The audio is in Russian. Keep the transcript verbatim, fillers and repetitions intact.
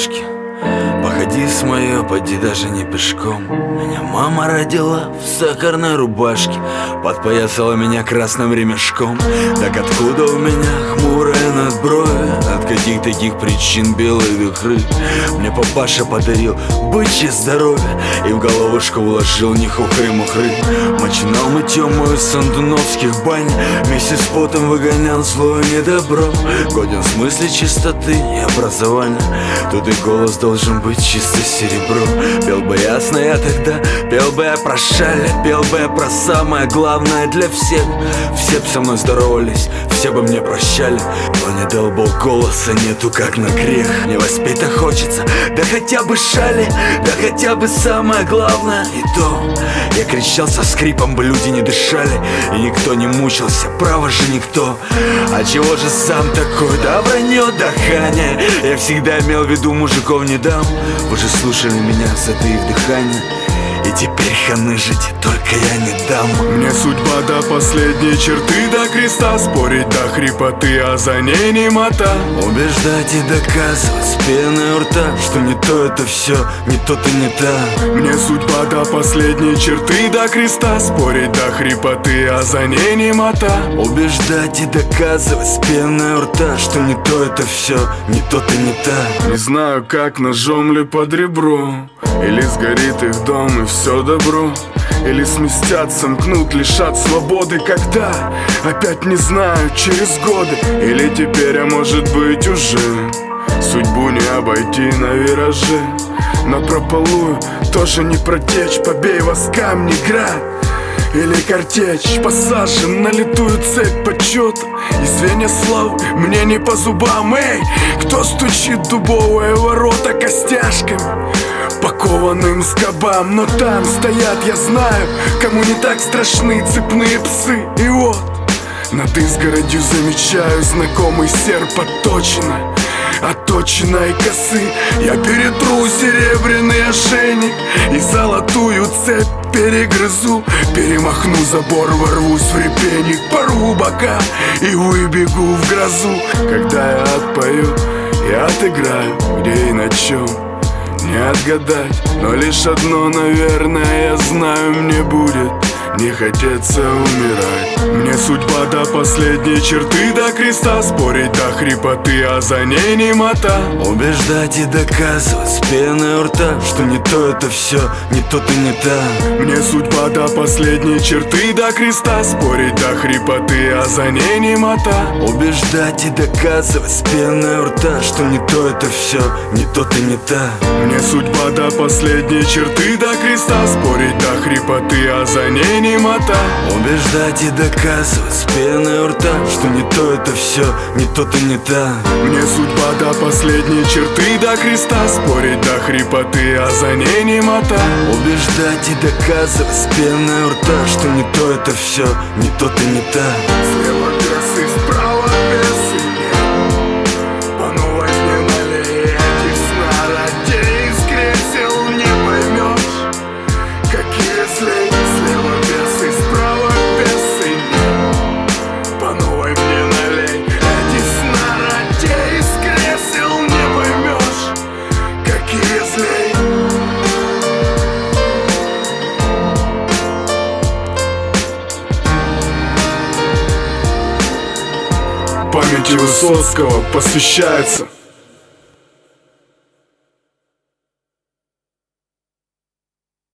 ножки. Походи с моё, поди даже не пешком. Меня мама родила в сахарной рубашке, подпоясала меня красным ремешком. Так откуда у меня хмурые надброви? От каких таких причин белые вихры? Мне папаша подарил бычье здоровье и в головушку уложил не хухры-мухры. Начинал мытьем мою с сандуновских бань, вместе с потом выгонял злое недобро. Годен в смысле чистоты и образования, тут и голос должен быть чисто серебро. Пел бы ясно я тогда, пел бы я про шали, пел бы я про самое главное для всех. Все б со мной здоровались, все бы мне прощали, но не дал Бог голоса нету, как на грех. Не воспито хочется, да хотя бы шали, да хотя бы самое главное. И то я кричал со скрипом, бы люди не дышали, и никто не мучился, право же никто. А чего же сам такой? Да вранье, да ханя. Я всегда имел в виду, мужиков не дам. Вы же слушали меня, затаив дыхание, и теперь ханы жить только я не дам. Мне судьба до последней черты, до креста, спорить до хрипоты, а за ней немота. Убеждать и доказывать с пеной у рта, что не то это все, не то ты не та. Мне судьба до последней черты, до креста, спорить до хрипоты, а за ней немота. Убеждать и доказывать с пеной у рта, что не то это все, не то ты не та. Не знаю, как ножом ли под ребро, или сгорит их дом и все добро, или сместят, сомкнут, лишат свободы. Когда? Опять не знаю, через годы. Или теперь, а может быть уже судьбу не обойти на вираже. Напропалую тоже не протечь, побей вас камни, град или картечь. Посажен на литую цепь почета, и звенья славы мне не по зубам. Эй, кто стучит дубовые ворота костяшками, покованным скобам? Но там стоят, я знаю, кому не так страшны цепные псы. И вот над изгородью замечаю знакомый серп отточено, отточенной косы. Я перетру серебряный ошейник и золотую цепь перегрызу. Перемахну забор, ворвусь в репейник, порву бока и выбегу в грозу. Когда я отпою и отыграю, где и на чем не отгадать, но лишь одно, наверное, я знаю, мне будет не хотеться умирать. Мне судьба до последней черты, до креста, спорить до хрипоты, а за ней немота. Убеждать и доказывать с пеной у рта, что не то это все, не то ты не та. Мне судьба до последней черты, до креста, спорить до хрипоты, а за ней немота. Убеждать и доказывать с пеной у рта, что не то это все, не то ты не та. Мне судьба до последней черты, до креста, спорить до хрипоты, а за ней немота. Убеждать и доказывать с пеной у рта, что не то это все, не то ты не та. Мне судьба до последней черты, до креста, спорить до хрипоты, а за ней немота. Убеждать и доказывать с пеной у рта, что не то это все, не то ты не та. Слева бесы, справа бесы, по новой мне налей. Этих снарядей из кресел не поймешь, какие слей. Слева бесы, справа бесы, по новой мне налей. Этих снарядей из кресел не поймешь, какие слей. Памяти Высоцкого посвящается